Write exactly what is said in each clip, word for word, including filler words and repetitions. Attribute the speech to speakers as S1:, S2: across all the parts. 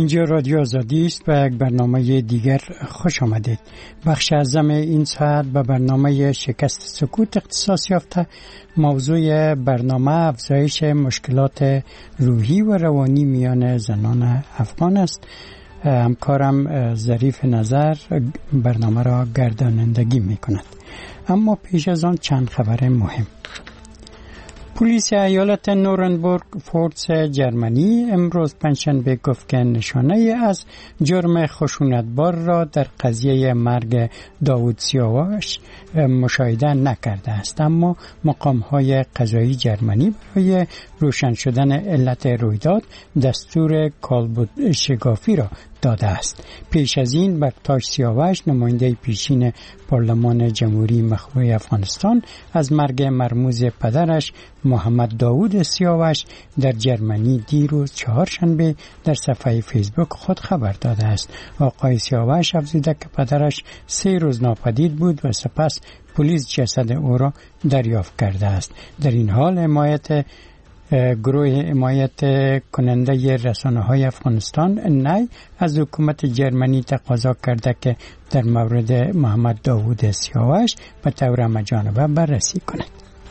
S1: اینجا رادیو آزادی است و یک برنامه دیگر خوش آمدید. بخش اعظم این ساعت به برنامه شکست سکوت اختصاص یافته. موضوع برنامه افزایش مشکلات روحی و روانی میان زنان افغان است. همکارم ظریف نظر برنامه را گردانندگی می کند. اما پیش از آن چند خبر مهم. پلیس ایالت نورنبورگ فورس جرمنی امروز پنجشنبه گفت که نشانه از جرم خشونتبار را در قضیه مرگ داوود سیاوش مشاهده نکرده است، اما مقام‌های قضایی جرمنی برای روشن شدن علت رویداد دستور کالبد شگافی را داده است. پیش از این بکتاش سیاوش نماینده پیشین پارلمان جمهوری مخلوع افغانستان از مرگ مرموز پدرش محمد داوود سیاوش در جرمنی دیروز چهارشنبه در صفحه فیسبوک خود خبر داده است. آقای سیاوش افزوده که پدرش سه روز ناپدید بود و سپس پلیس جسد او را دریافت کرده است. در این حال حمایت گروه حمایت کننده رسانه‌های افغانستان نی از حکومت جرمنی تقاضا کرده که در مورد محمد داوود سیاوش به طور همه‌جانبه بررسی کند.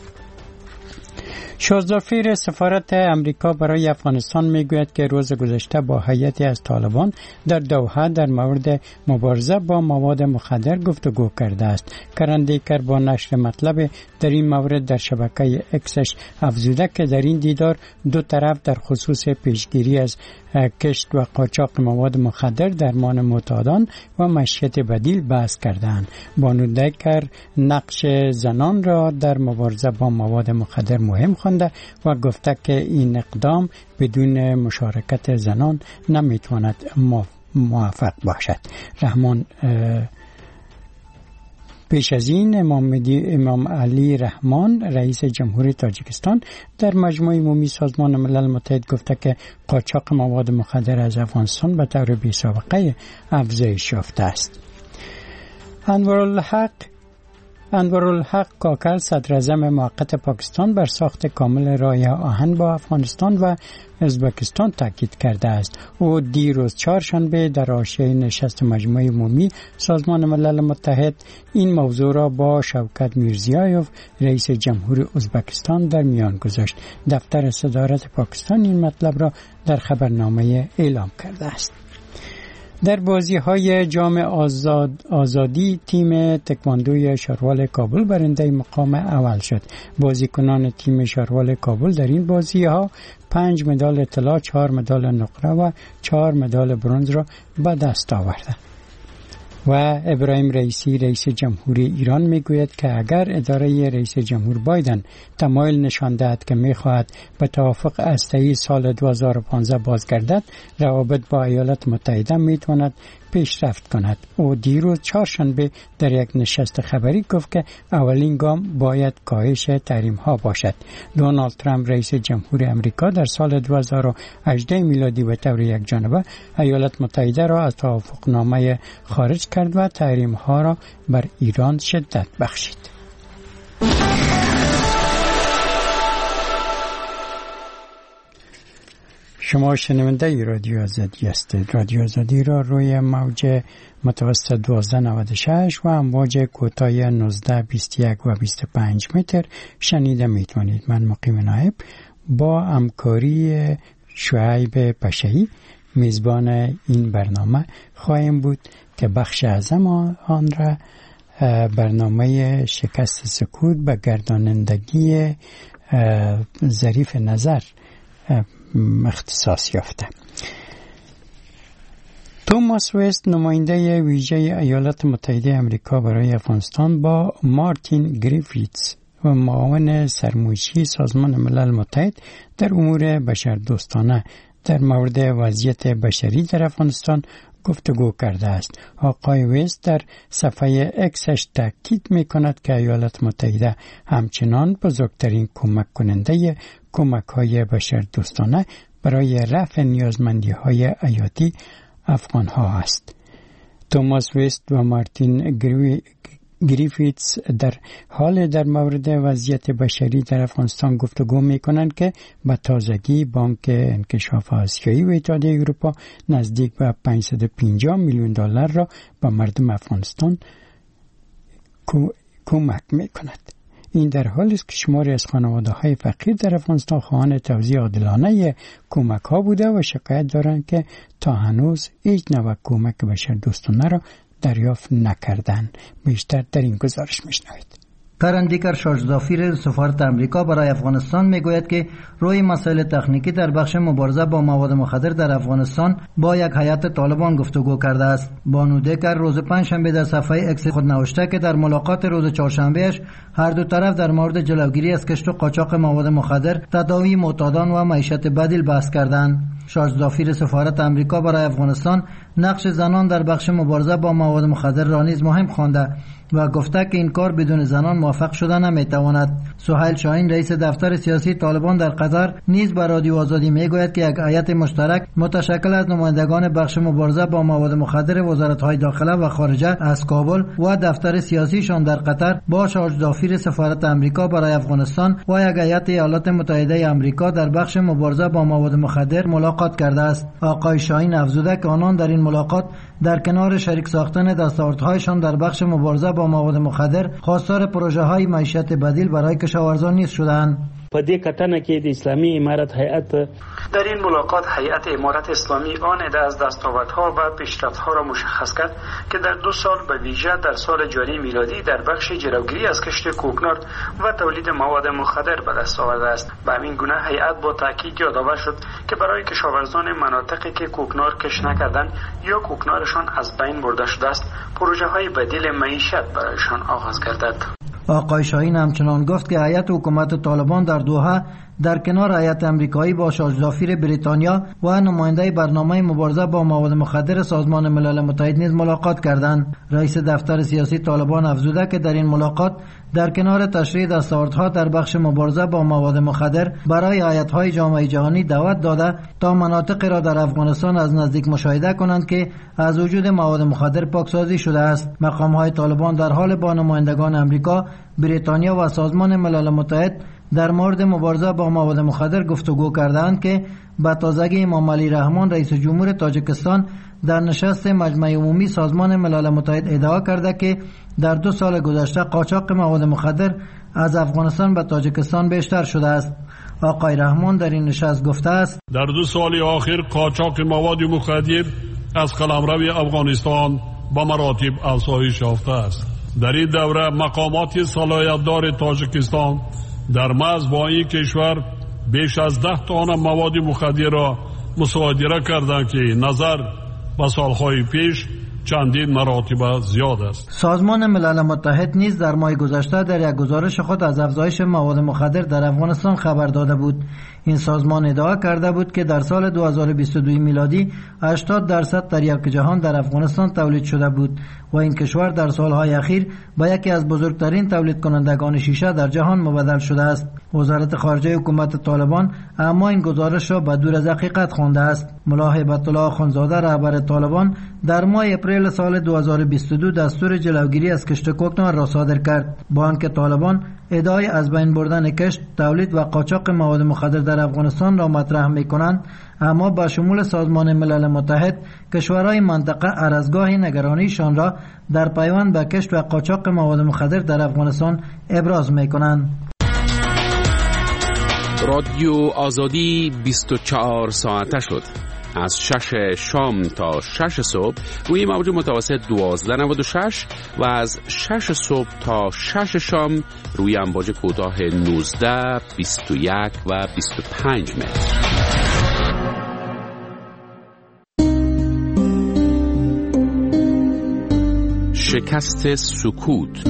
S1: شازدارفیر سفارت امریکا برای افغانستان میگوید که روز گذشته با هیئتی از طالبان در دوحه در مورد مبارزه با مواد مخدر گفتگو کرده است. کرندیکر با نشر مطلب در این مورد در شبکه اکسش افزوده که در این دیدار دو طرف در خصوص پیشگیری از کشت و قاچاق مواد مخدر، درمان معتادان و معیشت بدیل بحث کردند. بانو دیکر نقش زنان را در مبارزه با مواد مخدر مهم خوانده و گفته که این اقدام بدون مشارکت زنان نمیتواند موفق باشد. رحمان پیش از این امام, امام علی رحمان رئیس جمهوری تاجیکستان در مجمع عمومی سازمان ملل متحد گفته که قاچاق مواد مخدر از افغانستان به طور بی‌سابقه افزایش یافته است. انورالحق انورالحق کاکل صدر اعظم موقت پاکستان بر ساخت کامل راه آهن با افغانستان و ازبکستان تاکید کرده است. او دیروز چهارشنبه در حاشیه نشست مجمع عمومی سازمان ملل متحد این موضوع را با شوکت میرزیایوف رئیس جمهوری ازبکستان در میان گذاشت. دفتر صدارت پاکستان این مطلب را در خبرنامه اعلام کرده است. در بازی‌های جام آزاد آزادی تیم تکواندوی شاروال کابل برنده مقام اول شد. بازیکنان تیم شاروال کابل در این بازی‌ها پنج مدال طلا، چهار مدال نقره و چهار مدال برنز را به دست آوردند. و ابراهیم رئیسی رئیس جمهوری ایران میگوید که اگر اداره رئیس جمهور بایدن تمایل نشان دهد که میخواهد به توافق هسته‌ای سال دو هزار و پانزده بازگردد، روابط با ایالات متحده میتواند پیشرفت کند. او دیروز چهارشنبه در یک نشست خبری گفت که اولین گام باید کاهش تحریم ها باشد. دونالد ترامپ رئیس جمهور امریکا در سال دو هزار و هجده میلادی به طور یک جانبه ایالات متحده را از توافقنامه خارج کرد و تحریم ها را بر ایران شدت بخشید. شما شنونده رادیو آزادی هستید. رادیو آزادی را روی موج متوسط دوازده نود و شش و امواج کوتاه نوزده بیست و یک و بیست و پنج متر شنیده میتونید. من مقیم نایب با همکاری شعیب پشهی میزبان این برنامه خواهیم بود که بخش اعظم آن را برنامه شکست سکوت به گردانندگی ظریف نظر اختصاص یافته. توماس وست نماینده ویژه ایالات متحده آمریکا برای افغانستان با مارتین گریفیتس و معاون سرمایه‌ای سازمان ملل متحد در امور بشردوستانه در مورد وضعیت بشری در افغانستان گفتگو کرده است. آقای وست در صفحه اکسش تاکید می کند که ایالات متحده همچنان بزرگترین کمک کننده کمک های بشردوستانه برای رفع نیازمندی های حیاتی افغان ها است. توماس وست و مارتین گریفیتس در حال در مورد وضعیت بشری در افغانستان گفتگو می کنند که به تازگی بانک انکشاف آسیایی و اتحادیه اروپا نزدیک به پانصد و پنجاه میلیون دلار را به مردم افغانستان کمک می کند. این در حالی است که شماری از خانواده‌های فقیر در افغانستان خواهان توزیع عادلانه کمک ها بوده و شکایت دارند که تا هنوز هیچ نوع کمک بشر دوستانه را دریافت نکردند. بیشتر در این گزارش میشنوید.
S2: کرندیکر شاجزافیر سفارت امریکا برای افغانستان میگوید که روی مسائل تکنیکی در بخش مبارزه با مواد مخدر در افغانستان با یک هیئت طالبان گفتگو کرده است. بانو دیکر روز پنجشنبه در صفحه اکس خود نوشته که در ملاقات روز چهارشنبهش هر دو طرف در مورد جلوگیری از کشت و قاچاق مواد مخدر، تداوی معتادان و معیشت بدیل بحث کردند. شاجزافیر سفارت امریکا برای افغانستان نقش زنان در بخش مبارزه با مواد مخدر را نیز مهم خوانده و گفته که این کار بدون زنان موفق شده نمیتواند. سهیل شاهین رئیس دفتر سیاسی طالبان در قطر نیز به رادیو آزادی میگوید که یک هیئت مشترک متشکل از نمایندگان بخش مبارزه با مواد مخدر وزارت‌های داخله و خارجه از کابل و دفتر سیاسیشان در قطر با شاجزافیر سفارت امریکا برای افغانستان و یک هیئت ایالات متحده آمریکا در بخش مبارزه با مواد مخدر ملاقات کرده است. آقای شاهین افزوده که آنان در این ملاقات در کنار شریک ساختن دستاوردهایشان در بخش مبارزه با مواد مخدر خواستار پروژه های معیشت بدیل برای کشاورزان نیز شدند.
S3: په دې کتنه کې د اسلامي امارت هیئت
S4: در این ملاقات هیئت امارت اسلامی آن از دستاوردها و پیشرفت‌ها را مشخص کرد که در دو سال به ویژه در سال جاری میلادی در بخش جلوگیری از کشت کوکنار و تولید مواد مخدر به دست آورده است. به همین گونه هیئت با تاکید یادآور شد که برای کشاورزان مناطقی که کوکنار کشت نکردند یا کوکنارشان از بین برده شده است، پروژه‌های بدیل معیشت برایشان آغاز گردد.
S2: آقای شاهین همچنان گفت که هیئت حکومت طالبان در دوحه در کنار هیئت امریکایی با شاجزافیر بریتانیا و نماینده برنامه مبارزه با مواد مخدر سازمان ملل متحد نیز ملاقات کردند. رئیس دفتر سیاسی طالبان افزوده که در این ملاقات در کنار تشریح دستاوردها در بخش مبارزه با مواد مخدر برای هیئت‌های جامعه جهانی دعوت داده تا مناطقی را در افغانستان از نزدیک مشاهده کنند که از وجود مواد مخدر پاکسازی شده است. مقام‌های طالبان در حال با نمایندگان امریکا، بریتانیا و سازمان ملل متحد در مورد مبارزه با مواد مخدر گفتگو کردند که به تازگی امام علی رحمان رئیس جمهور تاجیکستان در نشست مجمع عمومی سازمان ملل متحد ادعا کرده که در دو سال گذشته قاچاق مواد مخدر از افغانستان به تاجیکستان بیشتر شده است. آقای رحمان در این نشست گفته است
S5: در دو سال آخر قاچاق مواد مخدر از قلمرو افغانستان با مراتب افزایش یافته است. در این دوره مقامات صلاحیت‌دار تاجیکستان در مرز با این کشور بیش از ده تن مواد مخدر را مصادره کردند که نظر به سالهای پیش چندین مراتب زیاد است.
S2: سازمان ملل متحد نیز در ماه گذشته در یک گزارش خود از افزایش مواد مخدر در افغانستان خبر داده بود. این سازمان ادعا کرده بود که در سال دو هزار و بیست و دو میلادی هشتاد درصد تریاک جهان در افغانستان تولید شده بود و این کشور در سالهای اخیر به یکی از بزرگترین تولید کنندگان شیشه در جهان مبدل شده است. وزارت خارجه حکومت طالبان اما این گزارش را به دور از حقیقت خوانده است. ملا هیبت الله آخوندزاده رهبر طالبان در ماه اپریل سال دو هزار و بیست و دو دستور جلوگیری از کشت کوکنار را صادر کرد. با آنکه طالبان ادعای از بین بردن کشت، تولید و قاچاق مواد مخدر در افغانستان را مطرح می‌کنند، اما با شمول سازمان ملل متحد کشورهای منطقه عرضگاه نگرانیشان را در پیوند به کشت و قاچاق مواد مخدر در افغانستان ابراز می‌کنند.
S6: رادیو آزادی بیست و چهار ساعته شد. از شش شام تا شش صبح روی موج متوسط دوازده نود و شش و از شش صبح تا شش شام روی امواج کوتاه نوزده، بیست و یک و بیست و پنج متر. شکست سکوت.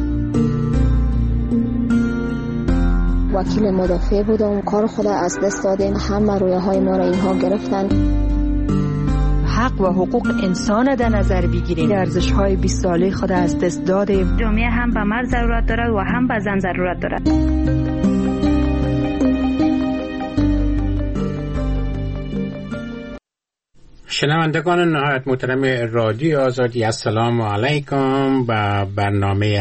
S7: وکیل مدافع بودم، کار خود از دست دادیم، همه رویه های ما را اینها گرفتن.
S8: حق و حقوق انسان در نظر بگیریم، ارزش های بیست ساله خود از دست دادیم.
S9: جامعه هم به مرد ضرورت دارد و هم به زن ضرورت دارد.
S10: شنوندگان نهایت محترم رادیو آزادی، السلام علیکم. با برنامه